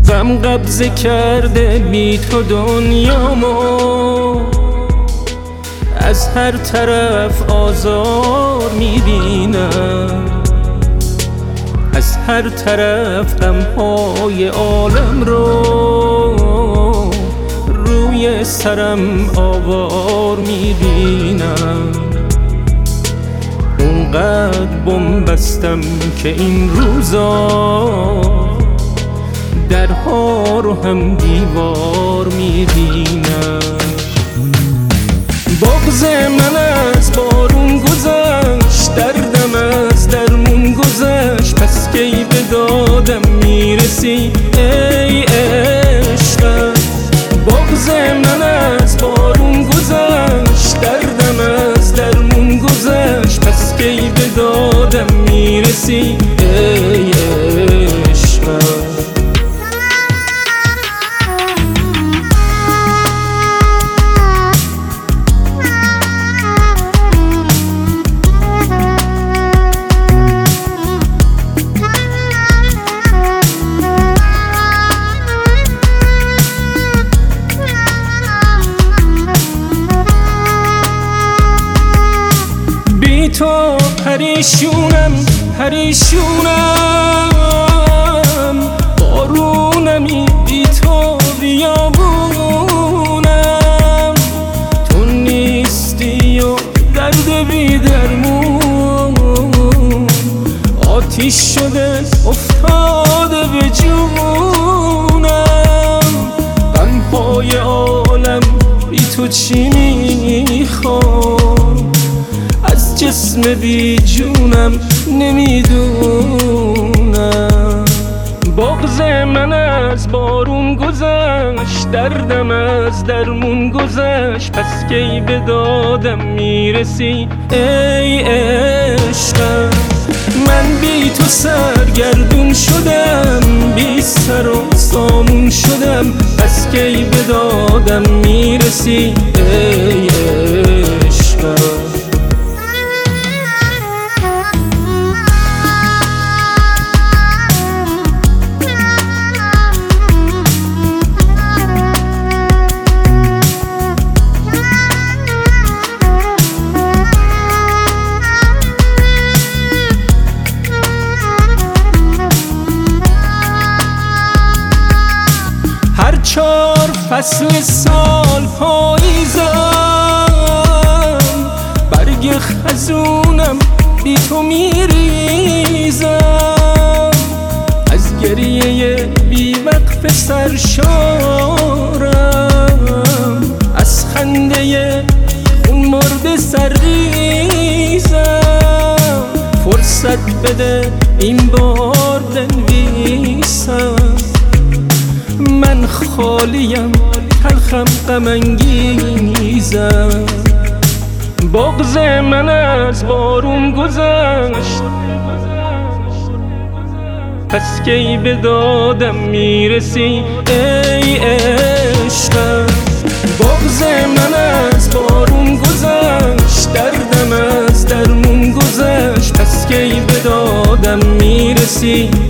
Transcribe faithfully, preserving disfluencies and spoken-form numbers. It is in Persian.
غم قبضه کرده بی تو دنیامو، از هر طرف آزار میبینم، از هر طرف غمهای عالم رو روی سرم آوار میبینم. اونقدر بنبستم که این روزا درها رو هم دیوار میبینم. بغض من از بارون گذشت، دردم از درمون گذشت، پس کی به دادم میرسی ای عشقم. بغض من از بارون گذشت، دردم از درمون گذشت، پس کی به دادم میرسی ای عشقم. تو پریشونم پریشونم، بارونمی بی تو بیابونم. تو نیستی و درد بی درمون، آتیش شده افتاده به جونم. غمهای عالم بی تو چی میخوام، جسم بی جونم نمیدونم. بغض من از بارون گذشت، دردم از درمون گذشت، پس کی به دادم میرسی ای عشقم. من بی تو سرگردون شدم، بی سر و سامون شدم، پس کی به دادم میرسی ای عشقم. چار فصل سال پاییزم، برگ خزونم بی تو میریزم. از گریه بی وقف سرشارم، از خنده خون مرده سرریزم. فرصت بده این بار بنویسم، من خالیم تلخم غم انگیزم. بغض من از بارون گذشت، پس کی به دادم میرسی ای عشقم. بغض من از بارون گذشت، دردم از درمون گذشت، پس کی به دادم میرسی